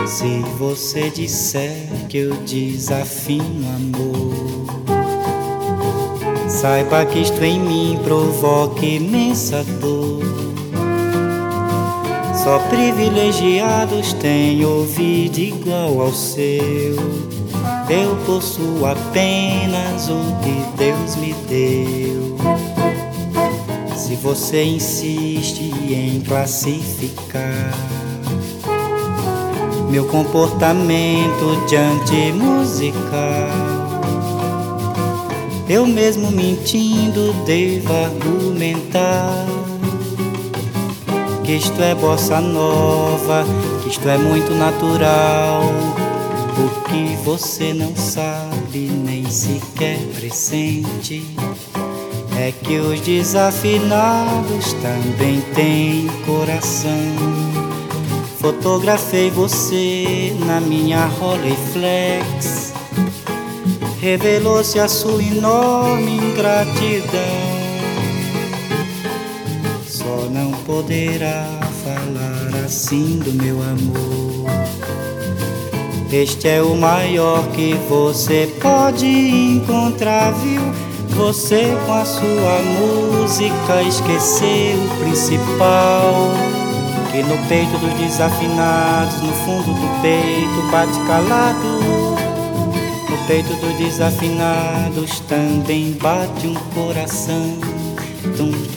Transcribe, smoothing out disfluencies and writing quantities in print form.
Se você disser que eu desafino amor, saiba que isto em mim provoca imensa dor. Só privilegiados têm ouvido igual ao seu. Eu possuo apenas um que Deus me deu. Se você insiste em classificar meu comportamento diante musical, eu mesmo mentindo devo argumentar que isto é bossa nova, que isto é muito natural. O que você não sabe nem sequer pressente é que os desafinados também têm coração. Fotografei você na minha Rolleiflex, revelou-se a sua enorme ingratidão. Só não poderá falar assim do meu amor. Este é o maior que você pode encontrar, viu? Você com a sua música esqueceu o principal, que no peito dos desafinados, no fundo do peito bate calado. No peito dos desafinados também bate um coração. Tum,